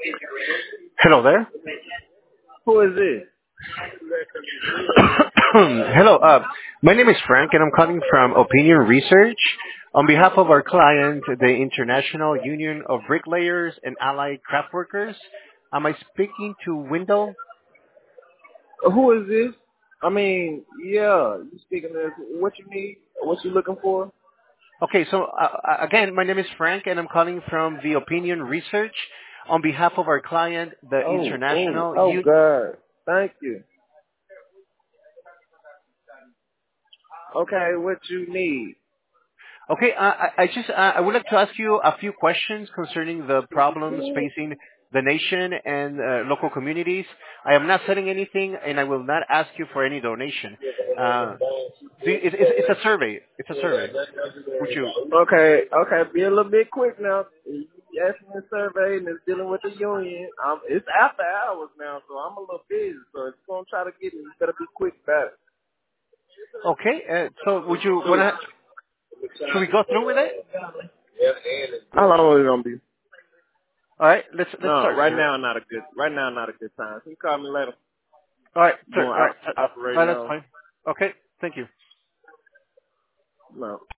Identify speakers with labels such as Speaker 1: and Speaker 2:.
Speaker 1: Hello there.
Speaker 2: Who is this?
Speaker 1: Hello. My name is Frank, and I'm calling from Opinion Research on behalf of our client, the International Union of Bricklayers and Allied Craft Workers. Am I speaking to Wendell?
Speaker 2: Who is this? I mean, yeah, you speaking of what you need, what you looking for?
Speaker 1: Okay, so again, my name is Frank, and I'm calling from the Opinion Research on behalf of our client, the International
Speaker 2: Oh God, thank you. Okay, what you need?
Speaker 1: Okay, I would like to ask you a few questions concerning the problems facing the nation and local communities. I am not selling anything, and I will not ask you for any donation. It's a survey. It's a survey. Would you?
Speaker 2: Okay, be a little bit quick now. You asking me a survey and it's dealing with the union. It's after hours now, so I'm a little busy. So if you're gonna try to get me, you better be quick about it.
Speaker 1: Okay. So would you wanna? Should we go through with it?
Speaker 2: How long is it gonna be?
Speaker 1: All right. Let's
Speaker 2: No,
Speaker 1: start here.
Speaker 2: right now not a good time. Can you call me later?
Speaker 1: All right. Sir.
Speaker 2: Doing
Speaker 1: All right. All
Speaker 2: operating
Speaker 1: right. That's
Speaker 2: on
Speaker 1: fine. Okay. Thank you.
Speaker 2: no.